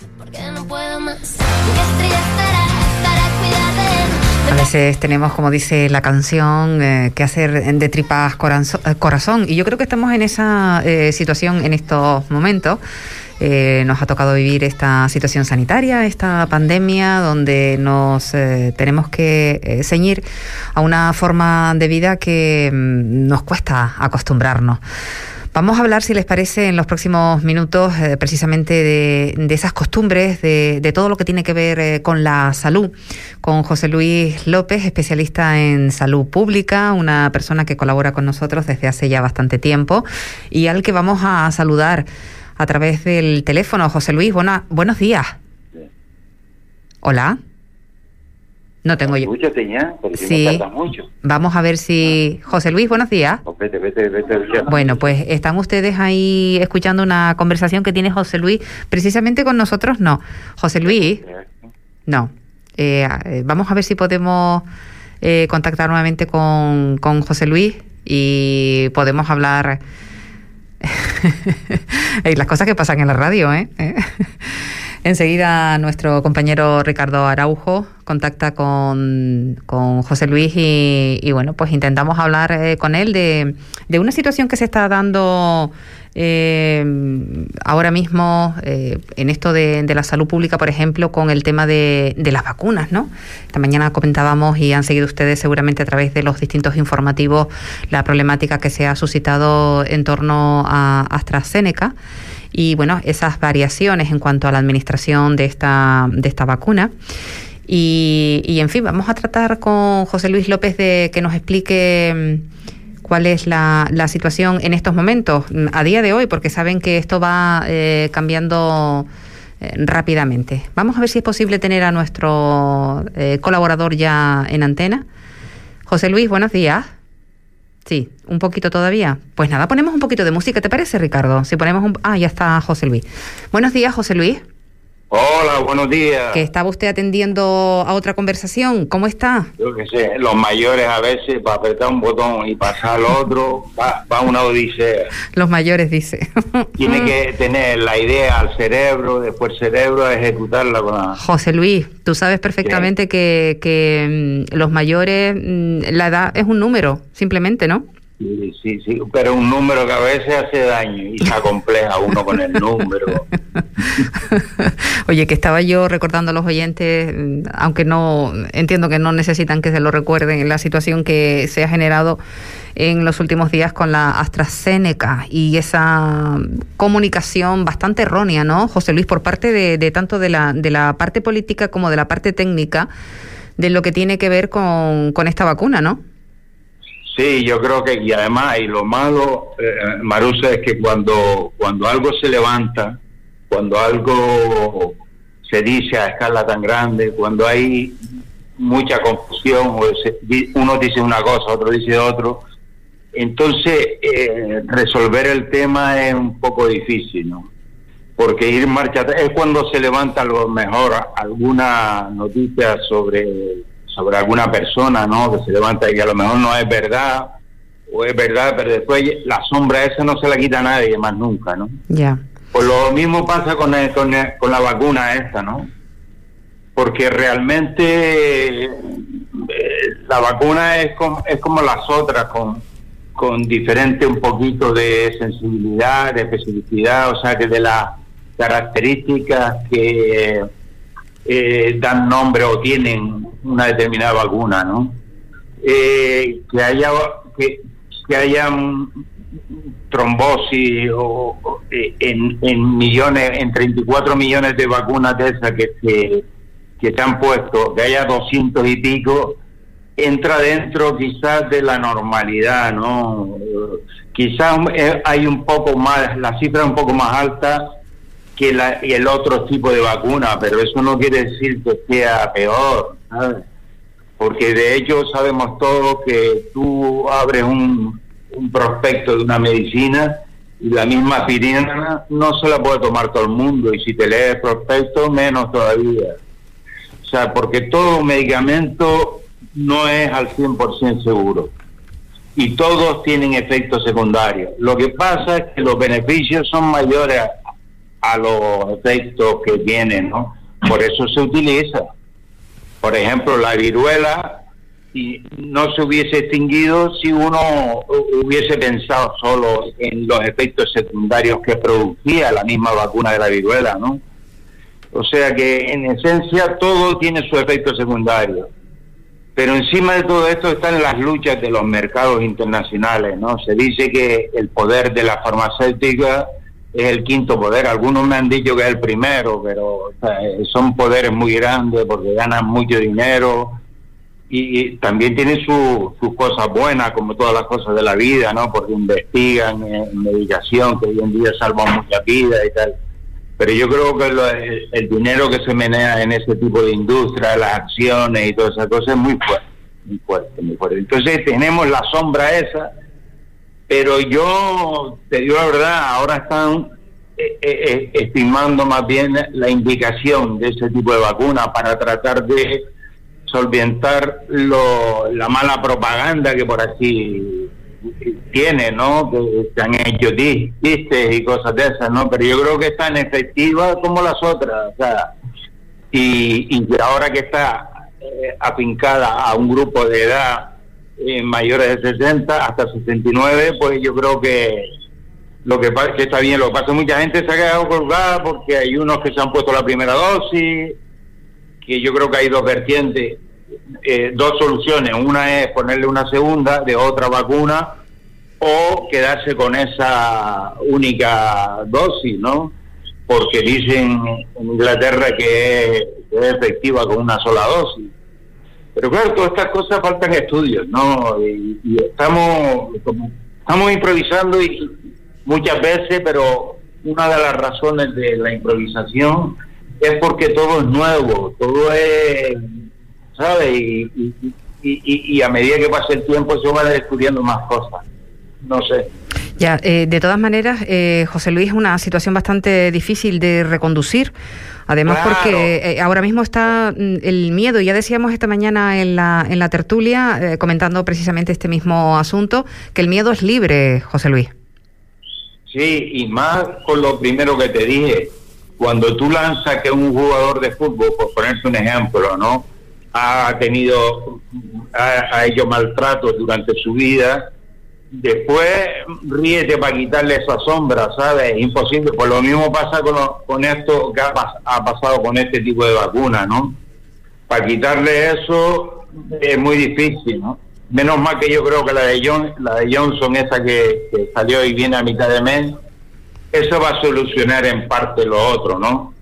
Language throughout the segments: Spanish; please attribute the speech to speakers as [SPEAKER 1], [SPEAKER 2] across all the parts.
[SPEAKER 1] A veces tenemos, como dice la canción, que hacer de tripas corazón, y yo creo que estamos en esa situación en estos momentos. Nos ha tocado vivir esta situación sanitaria, esta pandemia, donde nos tenemos que ceñir a una forma de vida que nos cuesta acostumbrarnos. Vamos a hablar, si les parece, en los próximos minutos precisamente de esas costumbres, de todo lo que tiene que ver con la salud, con José Luis López, especialista en salud pública, una persona que colabora con nosotros desde hace ya bastante tiempo y al que vamos a saludar a través del teléfono. José Luis, buenos días. Hola. No tengo yo.
[SPEAKER 2] Escúchate ya, porque
[SPEAKER 1] sí.
[SPEAKER 2] no tarda mucho.
[SPEAKER 1] Vamos a ver si... José Luis, buenos días.
[SPEAKER 2] Vete.
[SPEAKER 1] Bueno, pues están ustedes ahí escuchando una conversación que tiene José Luis, precisamente con nosotros, no. José Luis, no. Vamos a ver si podemos contactar nuevamente con José Luis y podemos hablar... y las cosas que pasan en la radio, ¿eh? Enseguida nuestro compañero Ricardo Araujo contacta con José Luis y bueno, pues intentamos hablar con él de una situación que se está dando ahora mismo en esto de la salud pública, por ejemplo, con el tema de las vacunas, ¿no? Esta mañana comentábamos y han seguido ustedes seguramente a través de los distintos informativos la problemática que se ha suscitado en torno a AstraZeneca. Y bueno, esas variaciones en cuanto a la administración de esta vacuna. Y en fin, vamos a tratar con José Luis López de que nos explique cuál es la situación en estos momentos, a día de hoy, porque saben que esto va cambiando rápidamente. Vamos a ver si es posible tener a nuestro colaborador ya en antena. José Luis, buenos días. Sí, un poquito todavía. Pues nada, ponemos un poquito de música, ¿te parece, Ricardo? Si ponemos ya está José Luis. Buenos días, José Luis.
[SPEAKER 2] Hola, buenos días.
[SPEAKER 1] Que estaba usted atendiendo a otra conversación. ¿Cómo está?
[SPEAKER 2] Yo qué sé, los mayores a veces para apretar un botón y pasar al otro va una odisea.
[SPEAKER 1] Los mayores, dice.
[SPEAKER 2] Tiene que tener la idea al cerebro, después el cerebro a ejecutarla con la...
[SPEAKER 1] José Luis, tú sabes perfectamente que los mayores, la edad es un número, simplemente, ¿no?
[SPEAKER 2] Sí, pero un número que a veces hace daño y se acompleja uno con el número.
[SPEAKER 1] Oye, que estaba yo recordando a los oyentes, aunque no entiendo que no necesitan que se lo recuerden, la situación que se ha generado en los últimos días con la AstraZeneca y esa comunicación bastante errónea, ¿no, José Luis, por parte de tanto de la parte política como de la parte técnica de lo que tiene que ver con esta vacuna, ¿no?
[SPEAKER 2] Sí, yo creo que, y además, y lo malo, Marusa, es que cuando algo se levanta, cuando algo se dice a escala tan grande, cuando hay mucha confusión, uno dice una cosa, otro dice otro, entonces resolver el tema es un poco difícil, ¿no? Porque ir marcha atrás es cuando se levanta a lo mejor alguna noticia sobre alguna persona, ¿no? Que se levanta y que a lo mejor no es verdad, o es verdad, pero después la sombra esa no se la quita a nadie más nunca, ¿no? Ya. Yeah. Pues lo mismo pasa con la vacuna esta, ¿no? Porque realmente la vacuna es como las otras, con diferente un poquito de sensibilidad, de especificidad, o sea que de las características que dan nombre o tienen una determinada vacuna, ¿no? Que haya trombosis en millones, en 34 millones de vacunas de esas que se han puesto, que haya 200 y pico, entra dentro quizás de la normalidad, ¿no? Quizás hay un poco más, la cifra es un poco más alta que el otro tipo de vacuna, pero eso no quiere decir que sea peor, ¿sabes? Porque de hecho sabemos todos que tú abres un prospecto de una medicina y la misma aspirina no se la puede tomar todo el mundo, y si te lees el prospecto menos todavía. O sea, porque todo medicamento no es al 100% seguro y todos tienen efectos secundarios. Lo que pasa es que los beneficios son mayores a los efectos que tiene, ¿no? Por eso se utiliza. Por ejemplo, la viruela y no se hubiese extinguido si uno hubiese pensado solo en los efectos secundarios que producía la misma vacuna de la viruela, ¿no? O sea que en esencia todo tiene su efecto secundario. Pero encima de todo esto están las luchas de los mercados internacionales, ¿no? Se dice que el poder de la farmacéutica es el quinto poder. Algunos me han dicho que es el primero, pero o sea, son poderes muy grandes porque ganan mucho dinero y también tienen sus cosas buenas, como todas las cosas de la vida, ¿no? Porque investigan en medicación, que hoy en día salvan muchas vidas y tal. Pero yo creo que el dinero que se menea en ese tipo de industria, las acciones y todas esas cosas es muy fuerte, muy fuerte, muy fuerte. Entonces tenemos la sombra esa, pero yo te digo la verdad, ahora están estimando más bien la indicación de ese tipo de vacunas para tratar de solventar la mala propaganda que por aquí tiene, ¿no? Que se han hecho chistes y cosas de esas, ¿no? Pero yo creo que es tan efectiva como las otras, o sea, y ahora que está afincada a un grupo de edad mayores de 60 hasta 69, pues yo creo que lo que pasa que está bien. Lo que pasa es que mucha gente se ha quedado colgada porque hay unos que se han puesto la primera dosis, que yo creo que hay dos vertientes, dos soluciones. Una es ponerle una segunda de otra vacuna o quedarse con esa única dosis, ¿no? Porque dicen en Inglaterra que es efectiva con una sola dosis. Pero claro, todas estas cosas faltan estudios, ¿no? Y estamos improvisando y muchas veces, pero una de las razones de la improvisación es porque todo es nuevo, todo es, ¿sabes? Y a medida que pasa el tiempo se van descubriendo más cosas. No sé.
[SPEAKER 1] Ya, de todas maneras, José Luis, es una situación bastante difícil de reconducir, además claro, porque ahora mismo está el miedo. Ya decíamos esta mañana en la tertulia, comentando precisamente este mismo asunto, que el miedo es libre, José Luis.
[SPEAKER 2] Sí, y más con lo primero que te dije, cuando tú lanzas que un jugador de fútbol, por ponerte un ejemplo, ¿no?, ha hecho maltratos durante su vida, después ríete para quitarle esa sombra, ¿sabes? Es imposible. Pues lo mismo pasa con esto que ha pasado con este tipo de vacuna, ¿no? Para quitarle eso es muy difícil, ¿no? Menos mal que yo creo que la de Johnson, esa que salió y viene a mitad de mes, eso va a solucionar en parte lo otro, ¿no?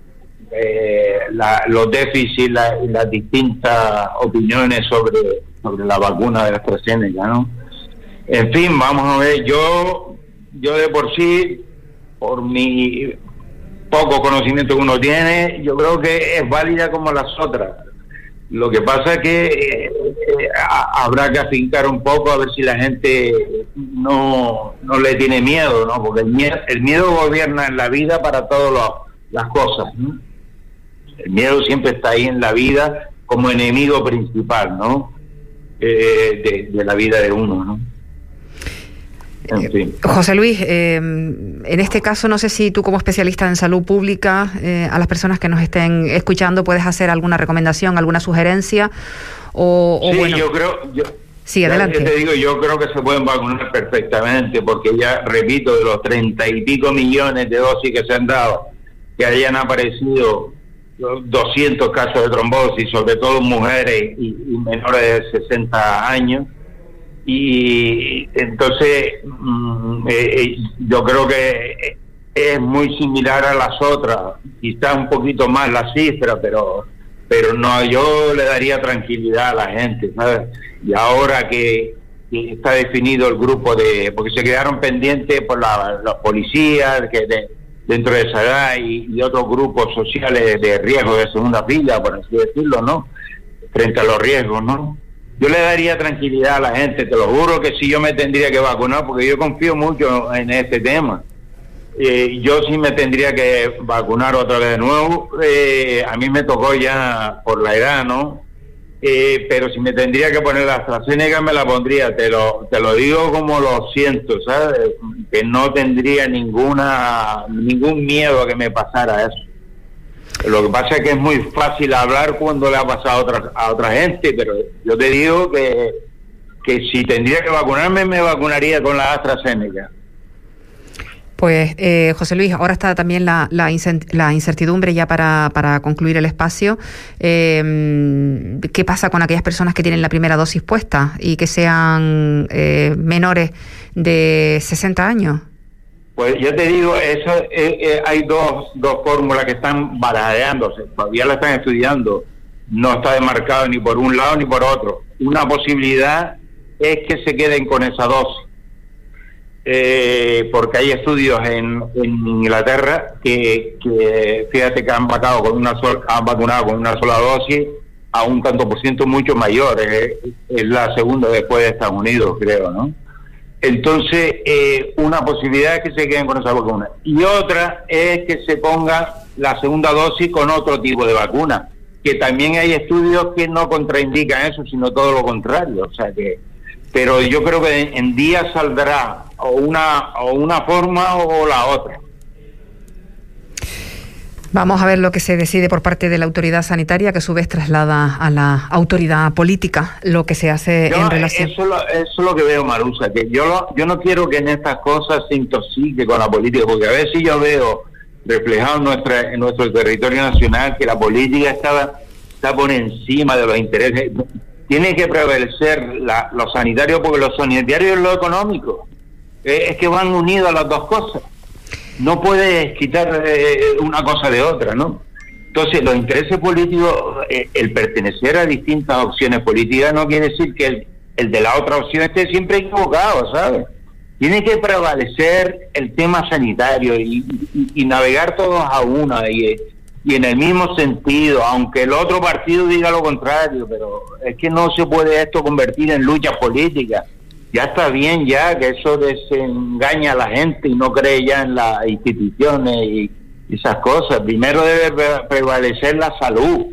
[SPEAKER 2] Los déficits y las distintas opiniones sobre la vacuna de AstraZeneca, ¿no? En fin, vamos a ver, yo de por sí, por mi poco conocimiento que uno tiene, yo creo que es válida como las otras. Lo que pasa es que habrá que afincar un poco a ver si la gente no le tiene miedo, ¿no? Porque el miedo gobierna en la vida para todas las cosas, ¿no? El miedo siempre está ahí en la vida como enemigo principal, ¿no? De la vida de uno, ¿no? En fin.
[SPEAKER 1] José Luis, en este caso no sé si tú como especialista en salud pública, a las personas que nos estén escuchando, puedes hacer alguna recomendación, alguna sugerencia
[SPEAKER 2] sí, bueno.
[SPEAKER 1] Sí, adelante.
[SPEAKER 2] Te digo, yo creo que se pueden vacunar perfectamente, porque ya, repito, de los 30 y pico millones de dosis que se han dado, que hayan aparecido 200 casos de trombosis, sobre todo mujeres y menores de 60 años, y entonces yo creo que es muy similar a las otras, quizás un poquito más la cifra, pero no, yo le daría tranquilidad a la gente, ¿sabes? Y ahora que está definido el grupo porque se quedaron pendientes por los policías que dentro de esa edad y otros grupos sociales de riesgo de segunda fila, por así decirlo, ¿no? Frente a los riesgos, ¿no? Yo le daría tranquilidad a la gente, te lo juro que sí, yo me tendría que vacunar, porque yo confío mucho en este tema. Yo sí me tendría que vacunar otra vez de nuevo. A mí me tocó ya por la edad, ¿no? pero si me tendría que poner la AstraZeneca me la pondría, te lo digo como lo siento, ¿sabes? Que no tendría ningún miedo a que me pasara eso. Lo que pasa es que es muy fácil hablar cuando le ha pasado a otra gente, pero yo te digo que si tendría que vacunarme, me vacunaría con la AstraZeneca.
[SPEAKER 1] Pues José Luis, ahora está también la incertidumbre ya para concluir el espacio. ¿Qué pasa con aquellas personas que tienen la primera dosis puesta y que sean menores de 60 años?
[SPEAKER 2] Pues yo te digo, eso hay dos fórmulas que están barajándose, todavía la están estudiando, no está demarcado ni por un lado ni por otro. Una posibilidad es que se queden con esa dosis. Porque hay estudios en Inglaterra que fíjate que han vacunado con una sola dosis a un tanto por ciento mucho mayor, es la segunda después de Estados Unidos, creo, ¿no? Entonces, una posibilidad es que se queden con esa vacuna y otra es que se ponga la segunda dosis con otro tipo de vacuna, que también hay estudios que no contraindican eso, sino todo lo contrario, o sea que, pero yo creo que en días saldrá o una forma o la otra.
[SPEAKER 1] Vamos a ver lo que se decide por parte de la autoridad sanitaria, que a su vez traslada a la autoridad política lo que se hace en relación.
[SPEAKER 2] Eso es lo que veo, Marusa, que yo no quiero que en estas cosas se intoxique con la política, porque a veces yo veo reflejado en nuestro territorio nacional que la política está por encima de los intereses. Tiene que prevalecer lo sanitario, porque lo sanitario es lo económico. Es que van unidas las dos cosas. No puedes quitar una cosa de otra, ¿no? Entonces, los intereses políticos, el pertenecer a distintas opciones políticas no quiere decir que el de la otra opción esté siempre equivocado, ¿sabes? Tiene que prevalecer el tema sanitario y navegar todos a una y en el mismo sentido, aunque el otro partido diga lo contrario, pero es que no se puede esto convertir en lucha política. Ya está bien ya que eso desengaña a la gente y no cree ya en las instituciones y esas cosas. Primero debe prevalecer la salud.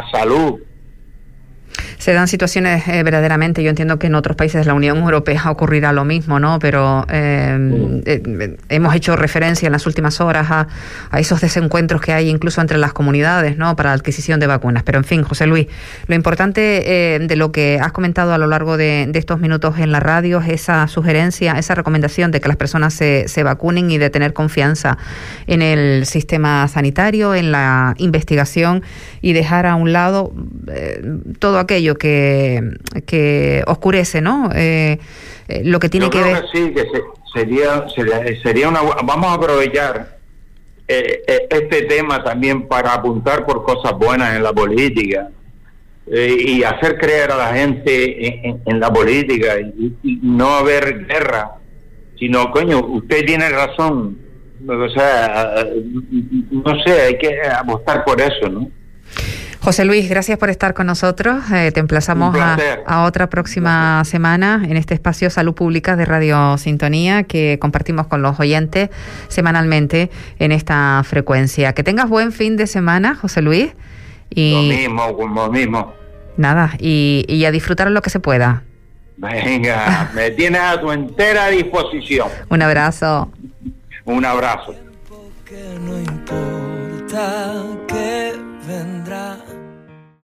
[SPEAKER 1] Se dan situaciones verdaderamente, yo entiendo que en otros países de la Unión Europea ocurrirá lo mismo, ¿no? Pero hemos hecho referencia en las últimas horas a esos desencuentros que hay incluso entre las comunidades, ¿no? Para la adquisición de vacunas. Pero en fin, José Luis, lo importante de lo que has comentado a lo largo de estos minutos en la radio es esa sugerencia, esa recomendación de que las personas se vacunen y de tener confianza en el sistema sanitario, en la investigación y dejar a un lado todo aquello que oscurece, ¿no? Lo que tiene que ver.
[SPEAKER 2] Que sí, que sería una. Vamos a aprovechar este tema también para apuntar por cosas buenas en la política y hacer creer a la gente en la política y no haber guerra, sino, coño, usted tiene razón, o sea, no sé, hay que apostar por eso, ¿no?
[SPEAKER 1] José Luis, gracias por estar con nosotros. Te emplazamos a otra próxima semana en este espacio Salud Pública de Radio Sintonía que compartimos con los oyentes semanalmente en esta frecuencia. Que tengas buen fin de semana, José Luis. Y
[SPEAKER 2] lo mismo.
[SPEAKER 1] Nada, y a disfrutar lo que se pueda.
[SPEAKER 2] Venga, me tienes a tu entera disposición.
[SPEAKER 1] Un abrazo.
[SPEAKER 2] Un abrazo.
[SPEAKER 3] No importa que vendrá.